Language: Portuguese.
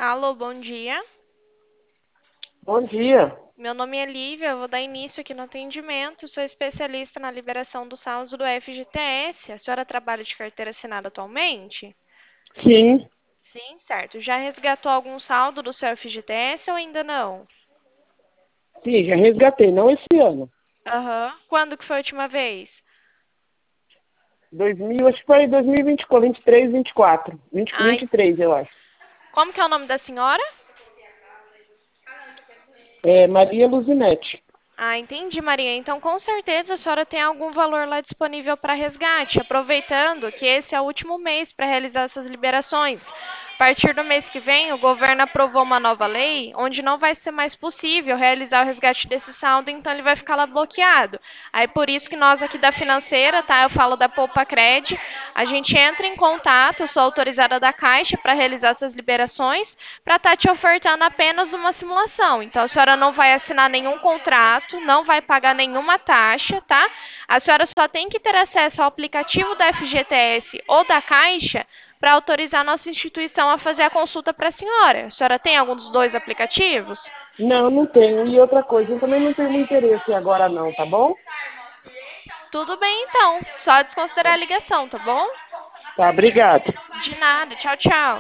Alô, bom dia. Bom dia. Meu nome é Lívia, eu vou dar início aqui no atendimento. Sou especialista na liberação do saldo do FGTS. A senhora trabalha de carteira assinada atualmente? Sim, Sim, certo. Já resgatou algum saldo do seu FGTS ou ainda não? sim, já resgatei, não esse ano. Aham. Quando que foi a última vez? 2000, acho que foi 2024, 23, 24. 20, Ai, 23, eu acho. como que é o nome da senhora? É Maria Luzinete. Ah, entendi, Maria. Então, com certeza a senhora tem algum valor lá disponível para resgate, aproveitando que esse é o último mês para realizar essas liberações. A partir do mês que vem, o governo aprovou uma nova lei onde não vai ser mais possível realizar o resgate desse saldo, então ele vai ficar lá bloqueado. Aí por isso que nós aqui da financeira, tá? Eu falo da Poupa Cred, a gente entra em contato, eu sou autorizada da Caixa para realizar essas liberações, para estar te ofertando apenas uma simulação. Então a senhora não vai assinar nenhum contrato, não vai pagar nenhuma taxa, tá? A senhora só tem que ter acesso ao aplicativo da FGTS ou da Caixa para autorizar a nossa instituição a fazer a consulta para a senhora. A senhora tem algum dos dois aplicativos? Não, não tenho. E outra coisa, eu também não tenho muito interesse agora não, tá bom? Tudo bem então, só desconsiderar a ligação, tá bom? Tá, obrigado. De nada, tchau, tchau.